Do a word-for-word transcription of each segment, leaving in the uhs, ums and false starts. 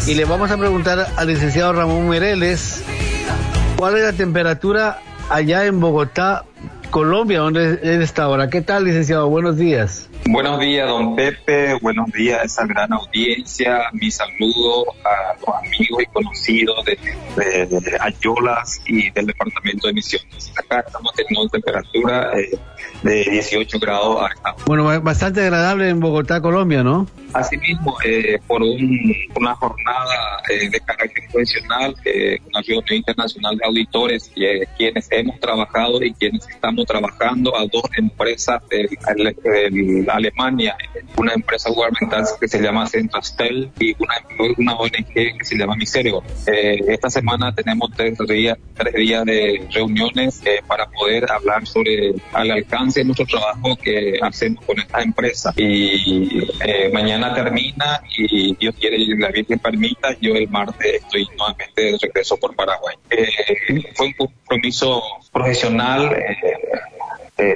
y le vamos a preguntar al licenciado Ramón Mereles cuál es la temperatura allá en Bogotá, Colombia, donde él está ahora. ¿Qué tal, licenciado? Buenos días. Buenos días, don Pepe. Buenos días a esa gran audiencia. Mi saludo a los amigos y conocidos de, de, de Ayolas y del departamento de Misiones. Acá estamos teniendo temperatura eh, de dieciocho grados a esta hora. Bueno, bastante agradable en Bogotá, Colombia, ¿no? Asimismo, eh, por un, una jornada eh, de carácter profesional, eh, una reunión internacional de auditores, eh, quienes hemos trabajado y quienes estamos trabajando a dos empresas de, de, de Alemania, una empresa gubernamental que se llama Centrastel y una, una O N G que se llama Miserio. Eh, esta semana tenemos tres días, tres días de reuniones eh, para poder hablar sobre el alcance de nuestro trabajo que hacemos con esta empresa. Y eh, mañana termina y Dios quiere y la Virgen permita, yo el martes estoy nuevamente de regreso por Paraguay. Eh, fue un compromiso profesional eh, eh,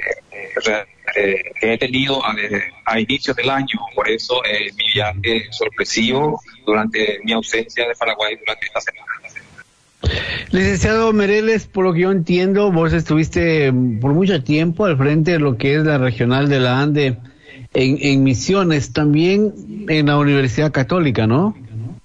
eh, que he tenido a, a inicios del año, por eso eh, mi viaje sorpresivo durante mi ausencia de Paraguay durante esta semana. Licenciado Mereles, por lo que yo entiendo, vos estuviste por mucho tiempo al frente de lo que es la regional de la Ande en, en Misiones, también en la Universidad Católica, ¿no?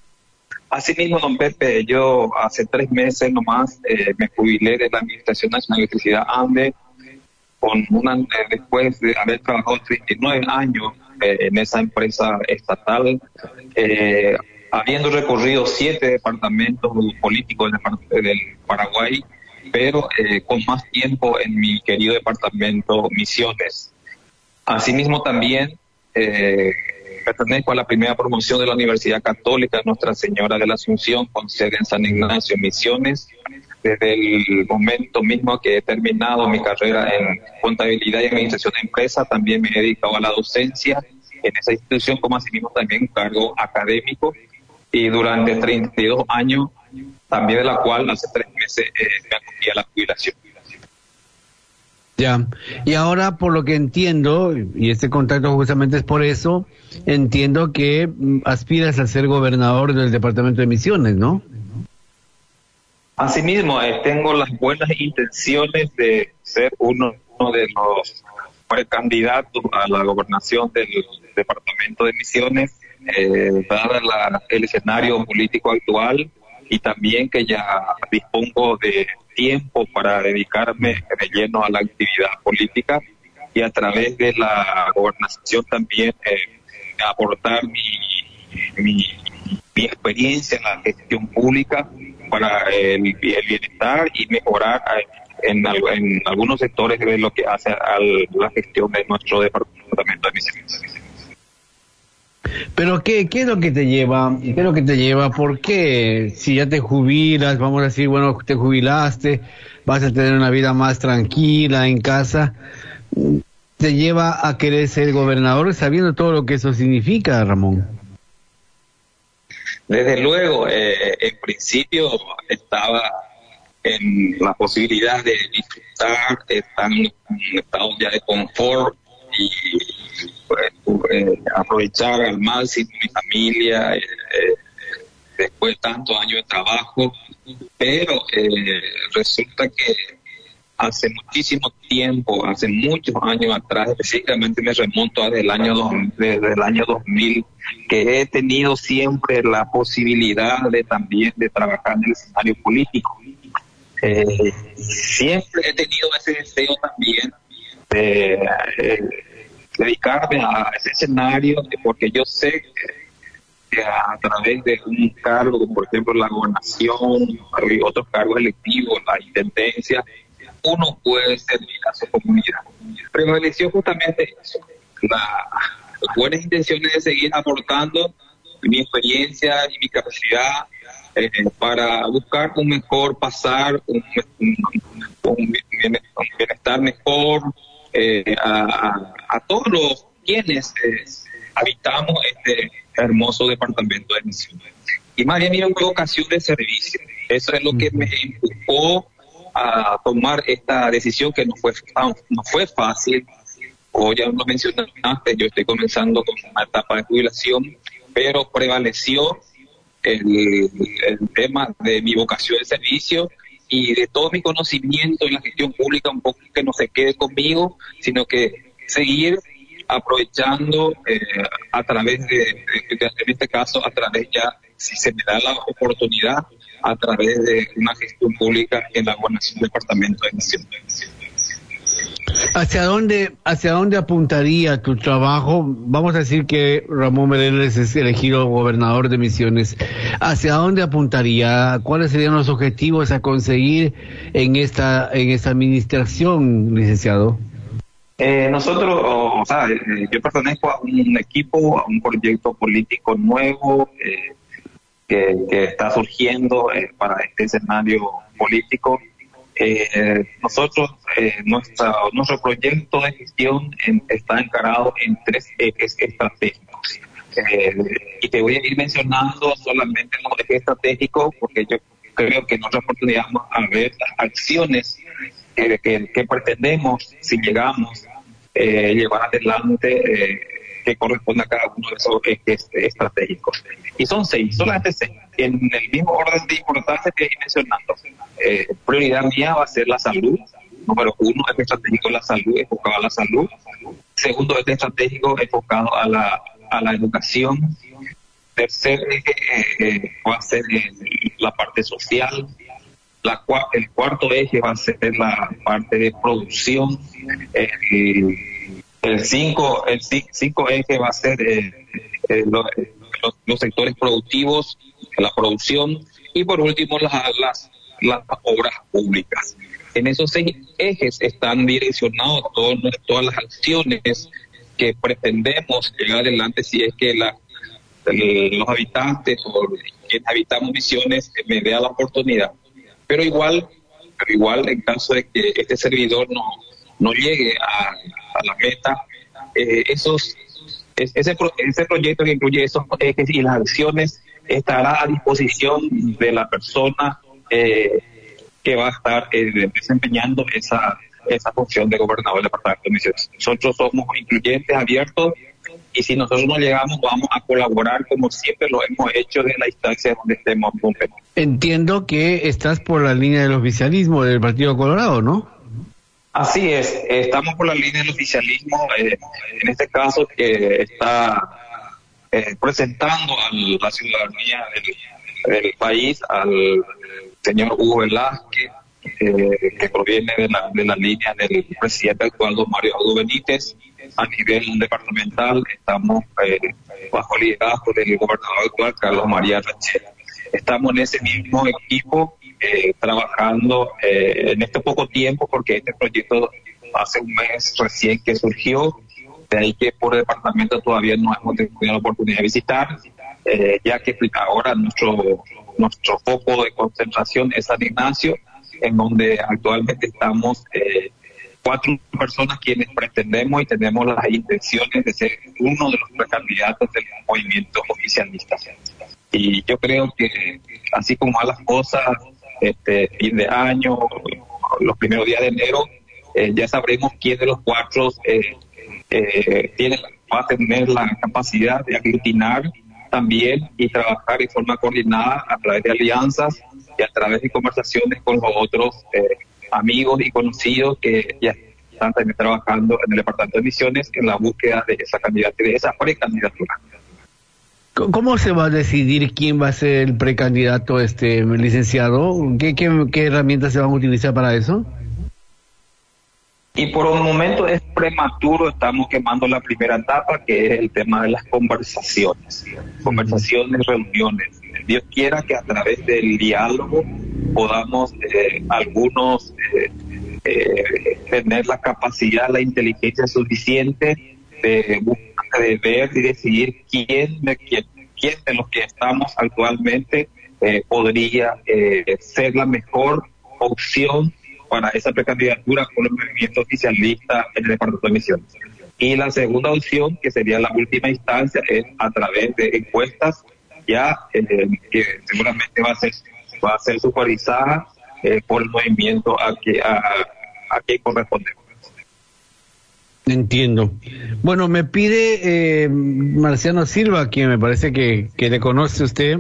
Así mismo, don Pepe, yo hace tres meses nomás eh, me jubilé de la Administración Nacional de Electricidad Ande, con una, eh, después de haber trabajado treinta y nueve años eh, en esa empresa estatal, eh, habiendo recorrido siete departamentos políticos del, del Paraguay, pero eh, con más tiempo en mi querido departamento Misiones. Asimismo también eh, pertenezco a la primera promoción de la Universidad Católica Nuestra Señora de la Asunción, con sede en San Ignacio, Misiones. Desde el momento mismo que he terminado mi carrera en contabilidad y administración de empresas, también me he dedicado a la docencia en esa institución, como asimismo también un cargo académico, y durante treinta y dos años, también de la cual hace tres meses eh, me acogí a la jubilación. Ya, y ahora por lo que entiendo, y este contacto justamente es por eso, entiendo que aspiras a ser gobernador del departamento de Misiones, ¿no? Asimismo, eh, tengo las buenas intenciones de ser uno, uno de los precandidatos a la gobernación del departamento de Misiones, eh, dada la, el escenario político actual, y también que ya dispongo de tiempo para dedicarme de lleno a la actividad política y a través de la gobernación también eh, aportar mi, mi, mi experiencia en la gestión pública para el, el bienestar y mejorar en, en algunos sectores de lo que hace a la gestión de nuestro departamento de Misiones. Pero ¿qué, qué es lo que te lleva? ¿Qué es lo que te lleva? ¿Por qué? Si ya te jubilas, vamos a decir, bueno, te jubilaste, vas a tener una vida más tranquila en casa, ¿te lleva a querer ser gobernador sabiendo todo lo que eso significa, Ramón? Desde luego, eh, en principio estaba en la posibilidad de disfrutar, estar en un estado ya de confort y pues, eh, aprovechar al máximo mi familia eh, eh, después de tantos años de trabajo, pero eh, resulta que hace muchísimo tiempo, hace muchos años atrás, específicamente me remonto desde el año dos, desde el año dos mil, que he tenido siempre la posibilidad de también de trabajar en el escenario político. Eh, siempre he tenido ese deseo también de eh, dedicarme a ese escenario, porque yo sé que, que a través de un cargo, por ejemplo la gobernación, y otros cargos electivos, la intendencia, uno puede servir a su comunidad. Prevaleció justamente eso, la, las buenas intenciones de seguir aportando mi experiencia y mi capacidad eh, para buscar un mejor pasar, un, un, un bienestar mejor eh, a, a, a todos los quienes eh, habitamos este hermoso departamento de Misiones. Y más bien mi vocación de servicio, eso es lo que me empujó a tomar esta decisión, que no fue no fue fácil. O ya lo mencionaste, yo estoy comenzando con una etapa de jubilación, pero prevaleció el, el tema de mi vocación de servicio y de todo mi conocimiento en la gestión pública, un poco que no se quede conmigo, sino que seguir aprovechando eh, a través de, de, de, en este caso, a través ya, si se me da la oportunidad, a través de una gestión pública en la gobernación del departamento de Misiones. ¿Hacia dónde, hacia dónde apuntaría tu trabajo? Vamos a decir que Ramón Meléndez es elegido gobernador de Misiones. ¿Hacia dónde apuntaría? ¿Cuáles serían los objetivos a conseguir en esta, en esta administración, licenciado? Eh, nosotros, o, o sea, eh, yo pertenezco a un equipo, a un proyecto político nuevo eh, que, que está surgiendo eh, para este escenario político. Eh, nosotros, eh, nuestra, nuestro proyecto de gestión en, está encarado en tres ejes estratégicos. Eh, y te voy a ir mencionando solamente los ejes estratégicos porque yo creo que en otra oportunidad vamos a ver las acciones eh, que, que pretendemos, si llegamos, eh, llevar adelante eh, que corresponde a cada uno de esos ejes estratégicos. Y son seis, solamente seis, en el mismo orden de importancia que ir mencionando. Eh, prioridad mía va a ser la salud. Número uno, eje estratégico, la salud, enfocado a la salud. Segundo, eje estratégico, enfocado a la, a la educación. Tercer eje eh, va a ser eh, la parte social. La, el cuarto eje va a ser la parte de producción. Eh, el cinco, el cinco eje va a ser eh, eh, lo, los, los sectores productivos, la producción, y por último las, las, las obras públicas. En esos seis ejes están direccionados todos, todas las acciones que pretendemos llegar adelante si es que la, el, los habitantes o quienes habitamos Misiones me dé la oportunidad. Pero igual, pero igual en caso de que este servidor no, no llegue a, a la meta, eh, esos ese, ese proyecto que incluye esos ejes y las acciones estará a disposición de la persona eh, que va a estar eh, desempeñando esa, esa función de gobernador del departamento de Misiones. Nosotros somos incluyentes, abiertos, y si nosotros no llegamos, vamos a colaborar como siempre lo hemos hecho desde la instancia donde estemos. Entiendo que estás por la línea del oficialismo del Partido Colorado, ¿no? Así es, estamos por la línea del oficialismo, eh, en este caso que está eh, presentando a la ciudadanía del, del país al señor Hugo Velázquez, eh, que proviene de la, de la línea del presidente actual, don Mario Audo Benítez. A nivel departamental estamos eh, bajo el liderazgo del gobernador actual, Carlos María Rachela. Estamos en ese mismo equipo eh, trabajando eh, en este poco tiempo, porque este proyecto hace un mes recién que surgió, de ahí que por departamento todavía no hemos tenido la oportunidad de visitar, eh, ya que ahora nuestro, nuestro foco de concentración es San Ignacio, en donde actualmente estamos eh, cuatro personas quienes pretendemos y tenemos las intenciones de ser uno de los precandidatos del movimiento oficialista. Y yo creo que así como a las cosas, este fin de año, los primeros días de enero, eh, ya sabremos quién de los cuatro eh, eh, tiene, va a tener la capacidad de aglutinar también y trabajar en forma coordinada a través de alianzas y a través de conversaciones con los otros eh, amigos y conocidos que ya están también trabajando en el departamento de Misiones en la búsqueda de esa candidatura, de esa precandidatura. ¿Cómo se va a decidir quién va a ser el precandidato, este licenciado? ¿Qué, qué, qué herramientas se van a utilizar para eso? Y por un momento es prematuro, estamos quemando la primera etapa, que es el tema de las conversaciones, conversaciones, reuniones. Dios quiera que a través del diálogo podamos eh, algunos eh, eh, tener la capacidad, la inteligencia suficiente de, de ver y decidir quién de, quién, quién de los que estamos actualmente eh, podría eh, ser la mejor opción para esa precandidatura con el movimiento oficialista en el departamento de Misiones. Y la segunda opción, que sería la última instancia, es a través de encuestas ya eh, que seguramente va a ser va a ser supervisada eh, por el movimiento a que a, a que correspondemos. Entiendo. Bueno, me pide eh, Marciano Silva, quien me parece que, que le conoce usted,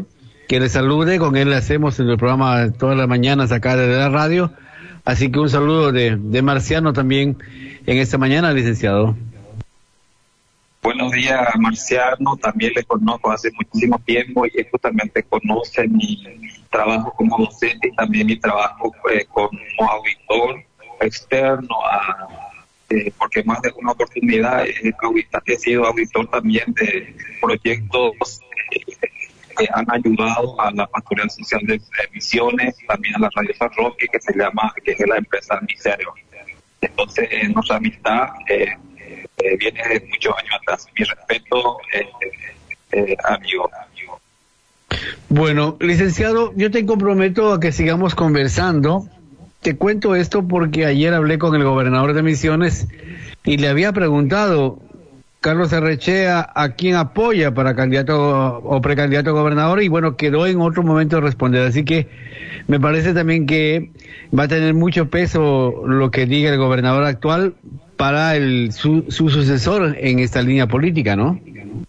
que le salude. Con él le hacemos en el programa todas las mañanas acá desde la radio. Así que un saludo de, de Marciano también en esta mañana, licenciado. Buenos días, Marciano. También le conozco hace muchísimo tiempo y él justamente conoce mi trabajo como docente y también mi trabajo eh, como auditor externo, a, eh, porque más de una oportunidad eh, audita, he sido auditor también de proyectos eh, que han ayudado a la Pastoral Social de, de Misiones, también a la Radio San Roque, que se llama, que es la empresa Miserio. Entonces, eh, nuestra amistad eh, eh, viene de muchos años atrás. Mi respeto, eh, eh, amigo. Bueno, licenciado, yo te comprometo a que sigamos conversando. Te cuento esto porque ayer hablé con el gobernador de Misiones y le había preguntado, Carlos Arrechea, ¿a quién apoya para candidato o precandidato a gobernador? Y bueno, quedó en otro momento de responder. Así que me parece también que va a tener mucho peso lo que diga el gobernador actual para el su, su sucesor en esta línea política, ¿no?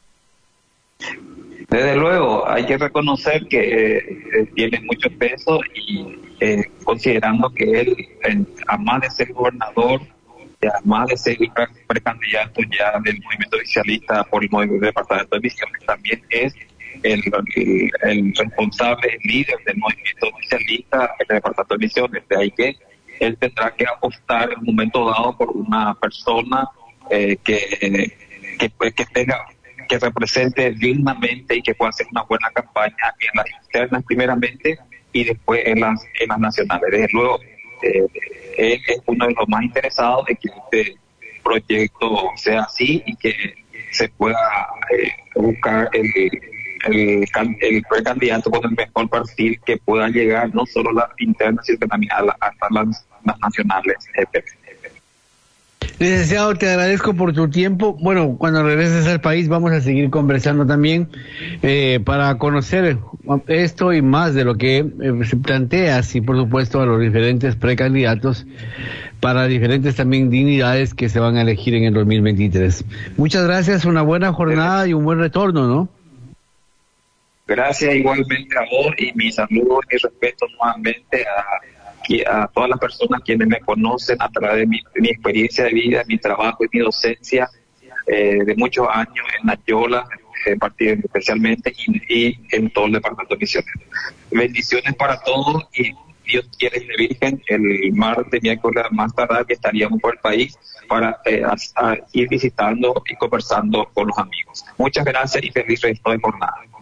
Desde luego, hay que reconocer que eh, tiene mucho peso y eh, considerando que él, eh, además de ser gobernador, y además de ser precandidato ya del movimiento oficialista por el movimiento departamento de Misiones, también es el, el, el responsable, el líder del movimiento oficialista en el departamento de Misiones. De ahí que él tendrá que apostar en un momento dado por una persona eh, que, que, que tenga que represente dignamente y que pueda hacer una buena campaña en las internas primeramente y después en las, en las nacionales. Desde luego, eh, él es uno de los más interesados de que este proyecto sea así y que se pueda eh, buscar el, el, el precandidato con el mejor perfil que pueda llegar no solo a las internas, sino también a la, hasta las, las nacionales. Licenciado, te agradezco por tu tiempo. Bueno, cuando regreses al país vamos a seguir conversando también eh, para conocer esto y más de lo que eh, se plantea, y por supuesto a los diferentes precandidatos para diferentes también dignidades que se van a elegir en el dos mil veintitrés. Muchas gracias, una buena jornada y un buen retorno, ¿no? Gracias igualmente a vos y mis saludos y respeto nuevamente a a todas las personas quienes me conocen a través de mi, de mi experiencia de vida, mi trabajo y mi docencia eh, de muchos años en Nayola, eh, especialmente, y, y en todo el departamento de Misiones. Bendiciones para todos y Dios quiere y de Virgen, el martes, miércoles más tarde que estaríamos por el país para eh, a, a ir visitando y conversando con los amigos. Muchas gracias y feliz resto de jornada.